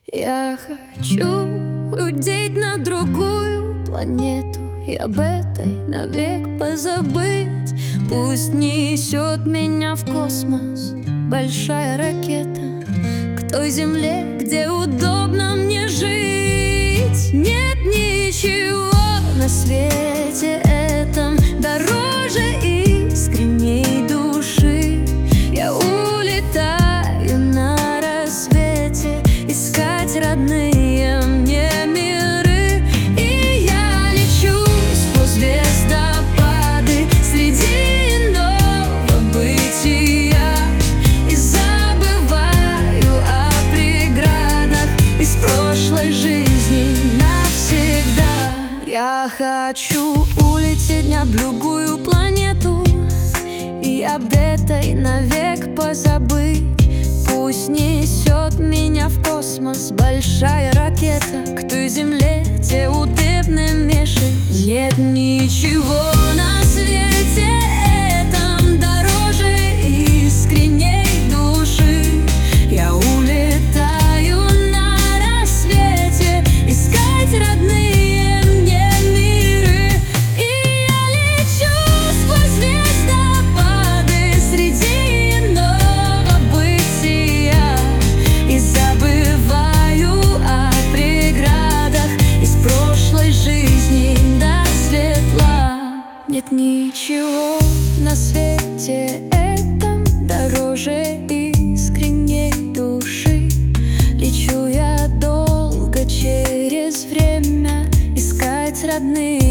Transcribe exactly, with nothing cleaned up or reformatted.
Я хочу улететь на другую планету и об этой навек позабыть. Пусть несет меня в космос большая ракета, к той земле, где удобно мне жить. Нет ничего на свете этом дороже искренней души. Я улетаю на рассвете искать родные мне миры. И я лечу сквозь звездопады среди иного бытия и забываю о преградах из прошлой жизни навсегда. Я хочу улететь на другую планету и об этой навек позабыть. Пусть несет меня в космос большая ракета, к той земле, где удобно мне жить. Нет ничего на свете этом дороже искренней души. Я улетаю на рассвете искать родные мне миры. И я лечу сквозь звездопады среди иного бытия и забываю о преградах из прошлой жизни до светла. Нет ничего на свете этом дороже искренней души. Лечу я долго через время искать родные